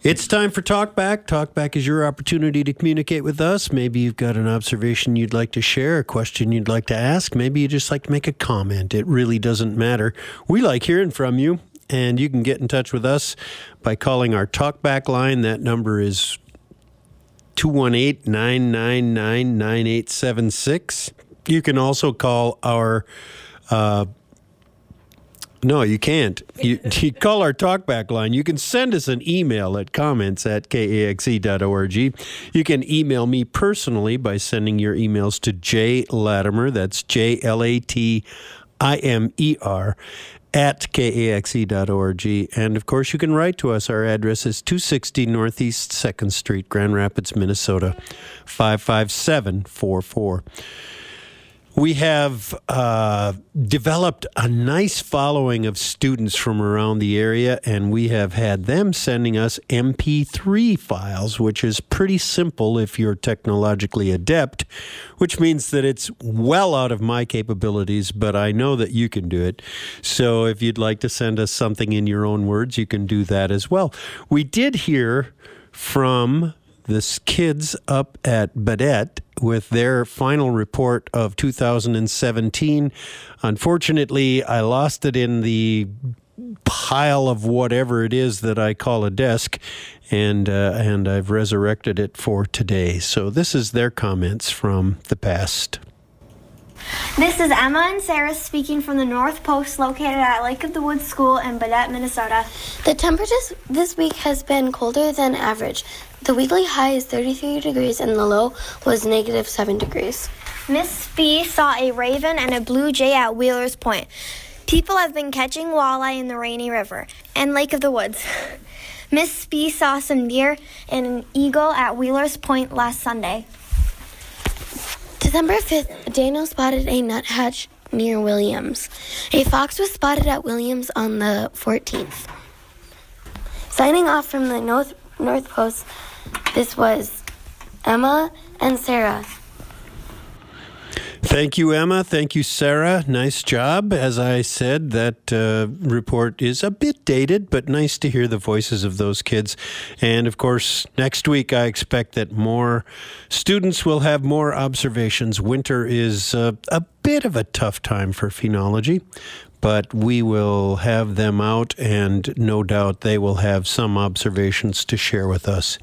It's time for Talkback. Talkback is your opportunity to communicate with us. Maybe you've got an observation you'd like to share, a question you'd like to ask. Maybe you just like to make a comment. It really doesn't matter. We like hearing from you, and you can get in touch with us by calling our Talkback line. That number is 218-999-9876. You can also call our... No, you can't. You call our Talkback line. You can send us an email at comments@kaxe.org. You can email me personally by sending your emails to J Latimer, that's JLATIMER, at kaxe.org. And, of course, you can write to us. Our address is 260 Northeast 2nd Street, Grand Rapids, Minnesota, 55744. We have developed a nice following of students from around the area, and we have had them sending us MP3 files, which is pretty simple if you're technologically adept, which means that it's well out of my capabilities, but I know that you can do it. So if you'd like to send us something in your own words, you can do that as well. We did hear from the kids up at Baudette with their final report of 2017. Unfortunately, I lost it in the pile of whatever it is that I call a desk, and I've resurrected it for today. So this is their comments from the past. This is Emma and Sarah speaking from the North Post located at Lake of the Woods School in Baudette, Minnesota. The temperature this week has been colder than average. The weekly high is 33 degrees and the low was negative 7 degrees. Miss B saw a raven and a blue jay at Wheeler's Point. People have been catching walleye in the Rainy River and Lake of the Woods. Miss B saw some deer and an eagle at Wheeler's Point last Sunday. December 5th, Daniel spotted a nuthatch near Williams. A fox was spotted at Williams on the 14th. Signing off from the North Post, this was Emma and Sarah. Thank you, Emma. Thank you, Sarah. Nice job. As I said, that report is a bit dated, but nice to hear the voices of those kids. And, of course, next week I expect that more students will have more observations. Winter is a bit of a tough time for phenology, but we will have them out, and no doubt they will have some observations to share with us.